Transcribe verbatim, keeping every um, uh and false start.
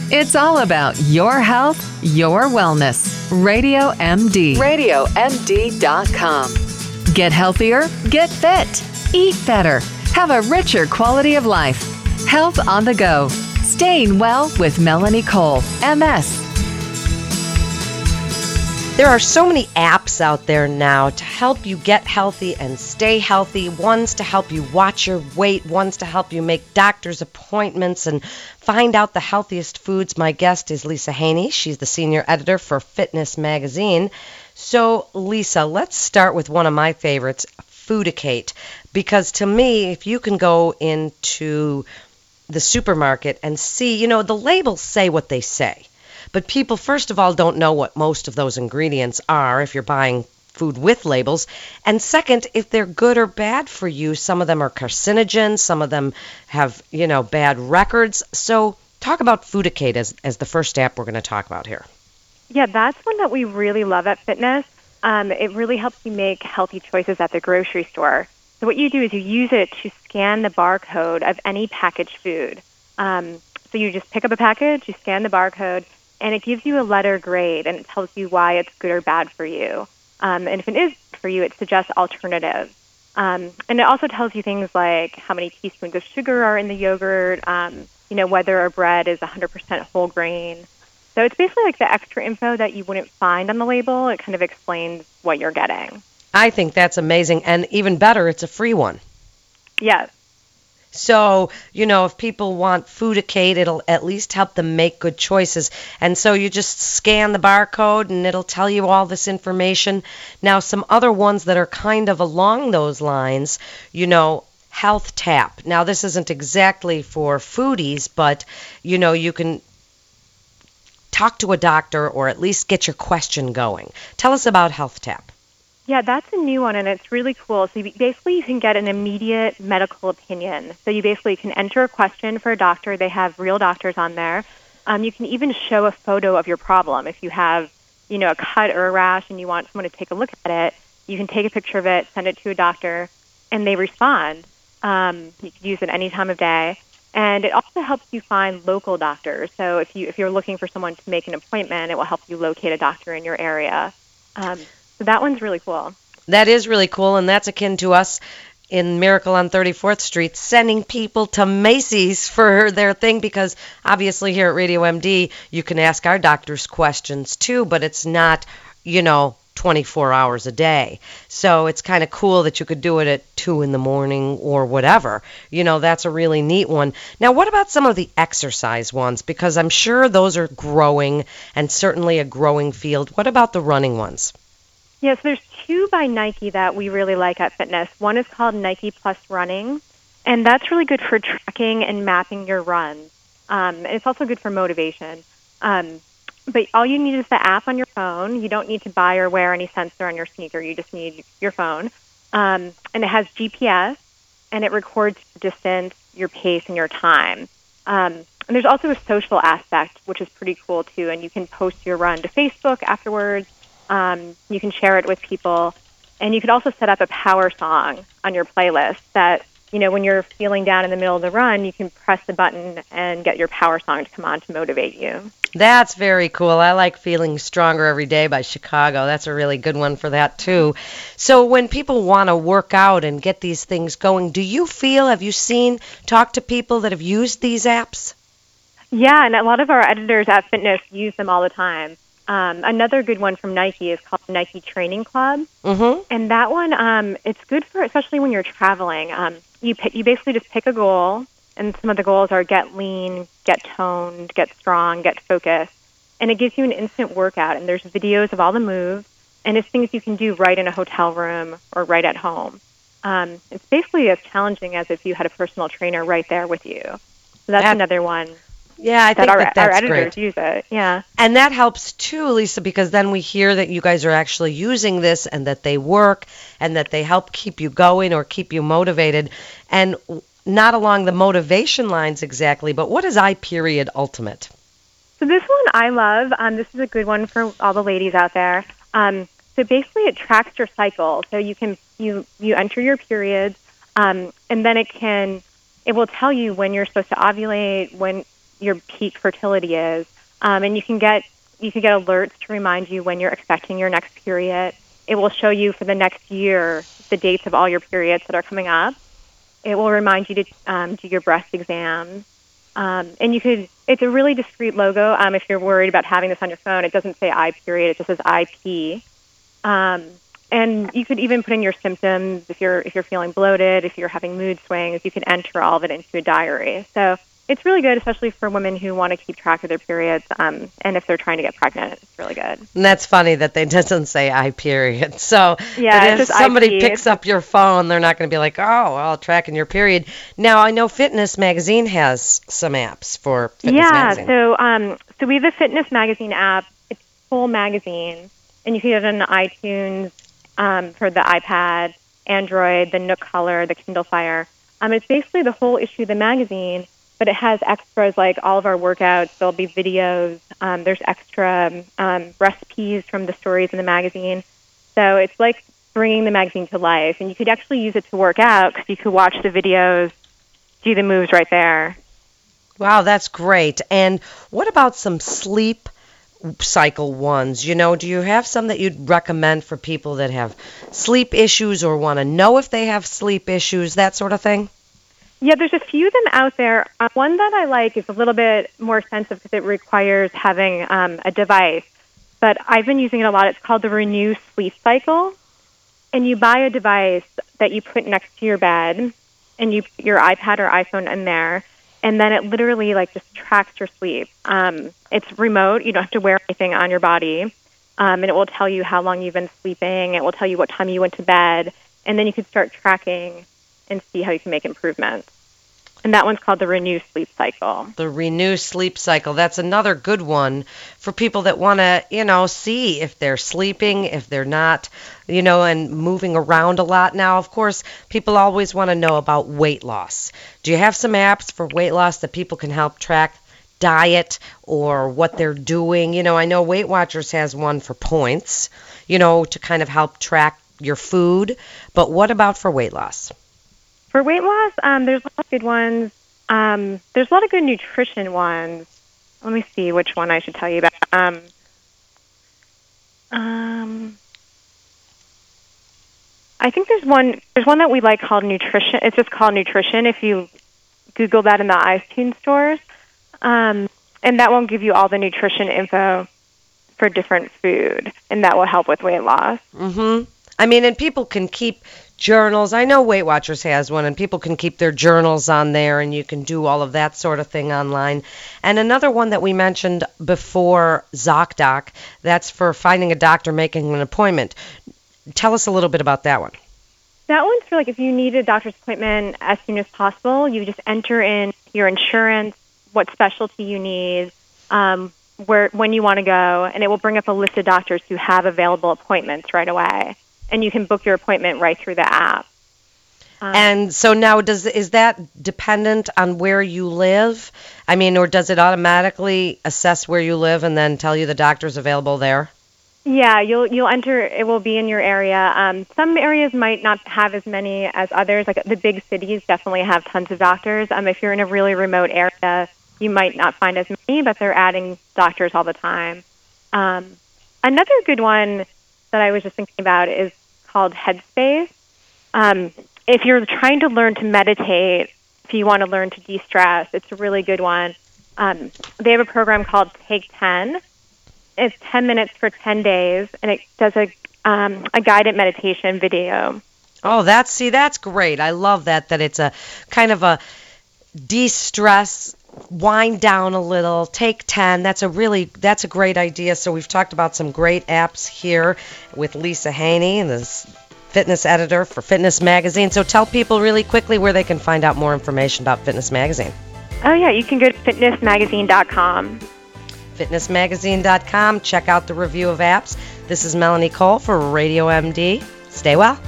It's all about your health, your wellness. Radio M D. radio M D dot com. Get healthier, get fit, eat better, have a richer quality of life. Health on the go. Staying well with Melanie Cole, M S. There are so many apps out there now to help you get healthy and stay healthy. One's to help you watch your weight. One's to help you make doctor's appointments and find out the healthiest foods. My guest is Lisa Haney. She's the senior editor for Fitness Magazine. So, Lisa, let's start with one of my favorites, Foodicate. Because to me, if you can go into the supermarket and see, you know, the labels say what they say. But people, first of all, don't know what most of those ingredients are if you're buying food with labels. And second, if they're good or bad for you. Some of them are carcinogens. Some of them have, you know, bad records. So talk about Foodicate as, as the first app we're going to talk about here. Yeah, that's one that we really love at Fitness. Um, it really helps you make healthy choices at the grocery store. So what you do is you use it to scan the barcode of any packaged food. Um, so you just pick up a package, you scan the barcode, and it gives you a letter grade, and it tells you why it's good or bad for you. Um, and if it is for you, it suggests alternatives. Um, and it also tells you things like how many teaspoons of sugar are in the yogurt, um, you know, whether a bread is one hundred percent whole grain. So it's basically like the extra info that you wouldn't find on the label. It kind of explains what you're getting. I think that's amazing. And even better, it's a free one. Yes. So, you know, if people want Foodicate, it'll at least help them make good choices. And so you just scan the barcode and it'll tell you all this information. Now, some other ones that are kind of along those lines, you know, Health Tap. Now, this isn't exactly for foodies, but, you know, you can talk to a doctor or at least get your question going. Tell us about Health Tap. Yeah, that's a new one, and it's really cool. So you, basically you can get an immediate medical opinion. So you basically can enter a question for a doctor. They have real doctors on there. Um, you can even show a photo of your problem. If you have, you know, a cut or a rash and you want someone to take a look at it, you can take a picture of it, send it to a doctor, and they respond. Um, you can use it any time of day. And it also helps you find local doctors. So if, you, if you're looking for someone to make an appointment, it will help you locate a doctor in your area. Um, So that one's really cool. That is really cool, and that's akin to us in Miracle on thirty-fourth Street sending people to Macy's for their thing, because obviously here at Radio M D you can ask our doctors questions too, but it's not, you know, twenty-four hours a day. So it's kind of cool that you could do it at two in the morning or whatever. You know, that's a really neat one. Now, what about some of the exercise ones? Because I'm sure those are growing, and certainly a growing field. What about the running ones? Yes, there's two by Nike that we really like at Fitness. One is called Nike Plus Running, and that's really good for tracking and mapping your runs. Um, and it's also good for motivation. Um, but all you need is the app on your phone. You don't need to buy or wear any sensor on your sneaker. You just need your phone. Um, and it has G P S, and it records your distance, your pace, and your time. Um, and there's also a social aspect, which is pretty cool, too. And you can post your run to Facebook afterwards. Um, you can share it with people, and you could also set up a power song on your playlist that, you know, when you're feeling down in the middle of the run, you can press the button and get your power song to come on to motivate you. That's very cool. I like Feeling Stronger Every Day by Chicago. That's a really good one for that, too. So when people want to work out and get these things going, do you feel, have you seen, talk to people that have used these apps? Yeah, and a lot of our editors at Fitness use them all the time. Um, another good one from Nike is called Nike Training Club, mm-hmm. and that one, um, it's good for, especially when you're traveling. Um, you pick, you basically just pick a goal, and some of the goals are get lean, get toned, get strong, get focused, and it gives you an instant workout, and there's videos of all the moves, and it's things you can do right in a hotel room or right at home. Um, it's basically as challenging as if you had a personal trainer right there with you. So that's that- another one. Yeah, I think that our, that that's our editors great. use it. Yeah, and that helps too, Lisa, because then we hear that you guys are actually using this and that they work and that they help keep you going or keep you motivated. And not along the motivation lines exactly, but what is I Period Ultimate? So this one I love. Um, this is a good one for all the ladies out there. Um, so basically, it tracks your cycle. So you can you you enter your periods, um, and then it can it will tell you when you're supposed to ovulate, when your peak fertility is. Um, and you can get you can get alerts to remind you when you're expecting your next period. It will show you for the next year the dates of all your periods that are coming up. It will remind you to um, do your breast exams. Um, and you could, it's a really discreet logo. Um, if you're worried about having this on your phone, it doesn't say I period, it just says I P. Um, and you could even put in your symptoms if you're if you're feeling bloated, if you're having mood swings, you can enter all of it into a diary. So it's really good, especially for women who want to keep track of their periods, um, and if they're trying to get pregnant, it's really good. And that's funny that they doesn't say I period. So yeah, that if somebody I P. picks up your phone, they're not going to be like, oh, well, tracking your period. Now, I know Fitness Magazine has some apps for Fitness yeah, Magazine. Yeah, so um, so we have a Fitness Magazine app. It's a full magazine, and you can get it on iTunes um, for the iPad, Android, the Nook Color, the Kindle Fire. Um, it's basically the whole issue of the magazine, but it has extras like all of our workouts. There'll be videos. Um, there's extra um, recipes from the stories in the magazine. So it's like bringing the magazine to life. And you could actually use it to work out because you could watch the videos, do the moves right there. Wow, that's great. And what about some sleep cycle ones? You know, do you have some that you'd recommend for people that have sleep issues or want to know if they have sleep issues, that sort of thing? Yeah, there's a few of them out there. Uh, one that I like is a little bit more expensive because it requires having um, a device, but I've been using it a lot. It's called the Renew Sleep Cycle, and you buy a device that you put next to your bed, and you put your iPad or iPhone in there, and then it literally like just tracks your sleep. Um, it's remote. You don't have to wear anything on your body, um, and it will tell you how long you've been sleeping. It will tell you what time you went to bed, and then you can start tracking and see how you can make improvements. And that one's called the Renew Sleep Cycle. The Renew Sleep Cycle. That's another good one for people that want to, you know, see if they're sleeping, if they're not, you know, and moving around a lot. Now, of course, people always want to know about weight loss. Do you have some apps for weight loss that people can help track diet or what they're doing? You know, I know Weight Watchers has one for points, you know, to kind of help track your food. But what about for weight loss? For weight loss, um, there's a lot of good ones. Um, there's a lot of good nutrition ones. Let me see which one I should tell you about. Um, um, I think there's one. There's one that we like called Nutrition. It's just called Nutrition. If you Google that in the iTunes stores, um, and that won't give you all the nutrition info for different food, and that will help with weight loss. Mm-hmm. I mean, and people can keep journals. I know Weight Watchers has one, and people can keep their journals on there, and you can do all of that sort of thing online. And another one that we mentioned before, ZocDoc, that's for finding a doctor, making an appointment. Tell us a little bit about that one. That one's for, like, if you need a doctor's appointment as soon as possible, you just enter in your insurance, what specialty you need, um, where when you want to go, and it will bring up a list of doctors who have available appointments right away. And you can book your appointment right through the app. Um, and so now, does is that dependent on where you live? I mean, or does it automatically assess where you live and then tell you the doctor's available there? Yeah, you'll you'll enter. It will be in your area. Um, some areas might not have as many as others. Like the big cities definitely have tons of doctors. Um, if you're in a really remote area, you might not find as many, but they're adding doctors all the time. Um, another good one that I was just thinking about is called Headspace. Um, if you're trying to learn to meditate, if you want to learn to de-stress, it's a really good one. Um, they have a program called Take ten. It's ten minutes for ten days, and it does a um, a guided meditation video. Oh, that's see, that's great. I love that, that it's a kind of a de-stress, wind down a little, take ten. That's a really, that's a great idea. So we've talked about some great apps here with Lisa Haney, the fitness editor for Fitness Magazine. So tell people really quickly where they can find out more information about Fitness Magazine. Oh, yeah, you can go to fitness magazine dot com. fitness magazine dot com. Check out the review of apps. This is Melanie Cole for Radio M D. Stay well.